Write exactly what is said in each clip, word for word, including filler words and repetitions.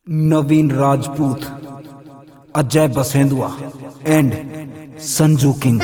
Naveen Rajput, Ajay Basendua and Sanju King.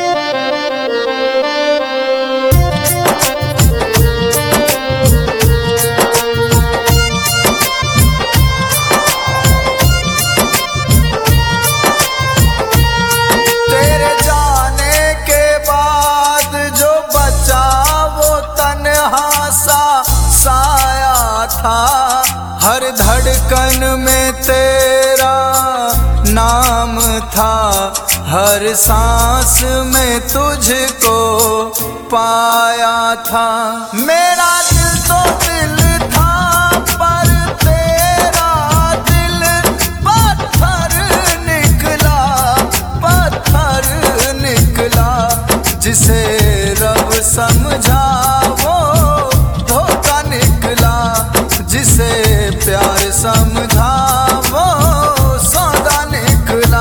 तेरे जाने के बाद जो बचा वो तन्हा सा साया था, हर धड़कन में तेरा नाम था, हर सांस में तुझको पाया था। मेरा दिल तो दिल था पर तेरा दिल पत्थर निकला, पत्थर निकला। जिसे रब समझा वो धोखा निकला, जिसे प्यार समझा वो सौदा निकला।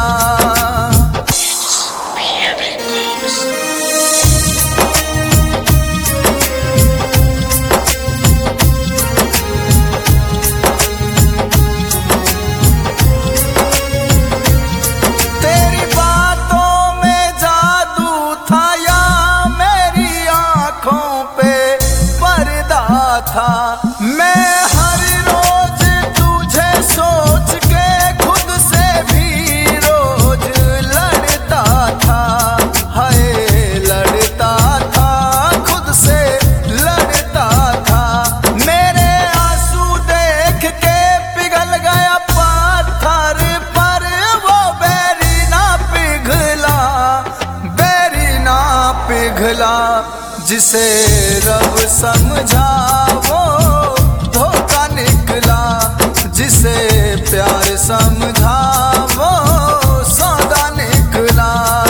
तेरी बातों में जादू था या मेरी आंखों पे पर्दा था। मैं हर रोज तुझे सोच के खुद से भी रोज लड़ता था, हाय लड़ता था, खुद से लड़ता था। मेरे आंसू देख के पिघल गया पत्थर पर वो बैरी ना पिघला, बैरी ना पिघला। जिसे रब समझा वो धोखा निकला, जिसे प्यार समझा वो सौदा निकला।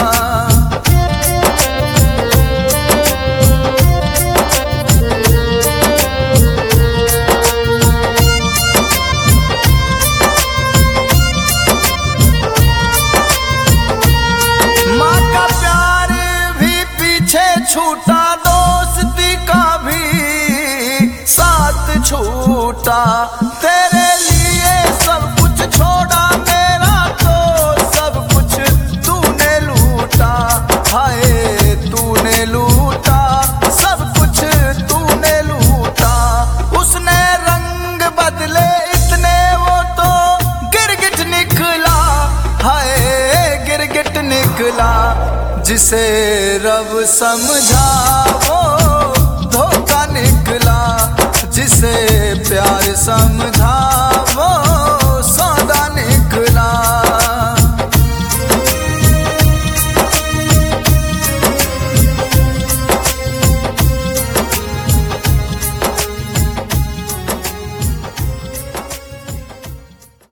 माँ का प्यार भी पीछे छूटा, दोस्ती का भी साथ छूटा। तेरे लिए सब कुछ छोड़ा, मेरा तो सब कुछ तूने लूटा, हाय तूने लूटा, सब कुछ तूने लूटा। उसने रंग बदले इतने वो तो गिरगिट निकला, हाय गिरगिट निकला। जिसे रब समझा वो धोखा निकला, जिसे प्यार समझा